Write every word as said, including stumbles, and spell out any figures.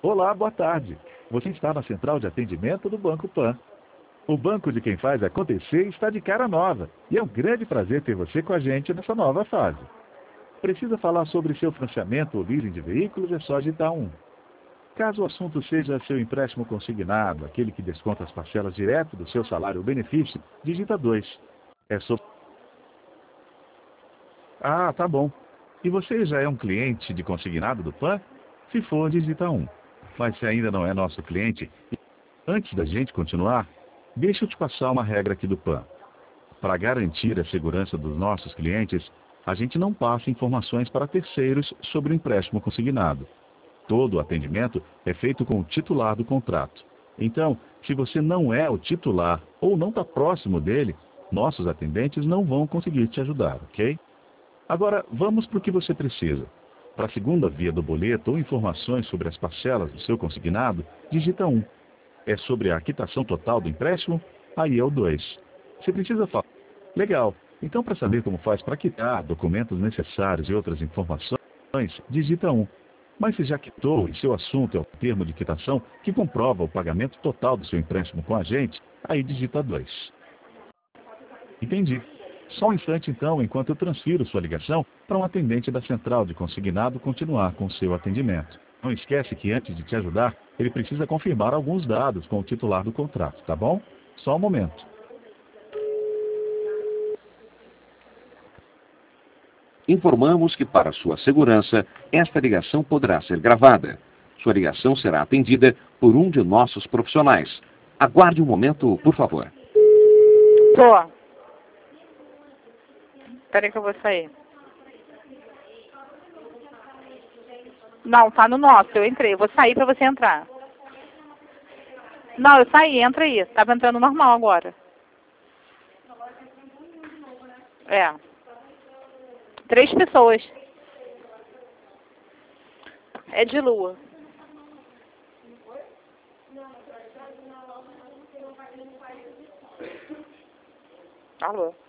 Olá, boa tarde. Você está na central de atendimento do Banco Pan. O banco de quem faz acontecer está de cara nova e é um grande prazer ter você com a gente nessa nova fase. Precisa falar sobre seu financiamento ou leasing de veículos? É só digitar um. Caso o assunto seja seu empréstimo consignado, aquele que desconta as parcelas direto do seu salário ou benefício, digita dois. É sobre... Ah, tá bom. E você já é um cliente de consignado do Pan? Se for, digita um. Mas se ainda não é nosso cliente, antes da gente continuar, deixa eu te passar uma regra aqui do Pan. Para garantir a segurança dos nossos clientes, a gente não passa informações para terceiros sobre o empréstimo consignado. Todo o atendimento é feito com o titular do contrato. Então, se você não é o titular ou não está próximo dele, nossos atendentes não vão conseguir te ajudar, ok? Agora, vamos para o que você precisa. Para a segunda via do boleto ou informações sobre as parcelas do seu consignado, digita um. É sobre a quitação total do empréstimo? Aí é o dois. Você precisa falar. Legal. Então, para saber como faz para quitar, documentos necessários e outras informações, digita um. Mas se já quitou e seu assunto é o termo de quitação que comprova o pagamento total do seu empréstimo com a gente, aí digita dois. Entendi. Só um instante então, enquanto eu transfiro sua ligação para um atendente da central de consignado continuar com o seu atendimento. Não esquece que antes de te ajudar, ele precisa confirmar alguns dados com o titular do contrato, tá bom? Só um momento. Informamos que, para sua segurança, esta ligação poderá ser gravada. Sua ligação será atendida por um de nossos profissionais. Aguarde um momento, por favor. Tô. Peraí que eu vou sair. Não, tá no nosso, eu entrei. Eu vou sair pra você entrar. Não, eu saí, entra aí. Tava entrando normal agora. É. Três pessoas. É de lua. Alô?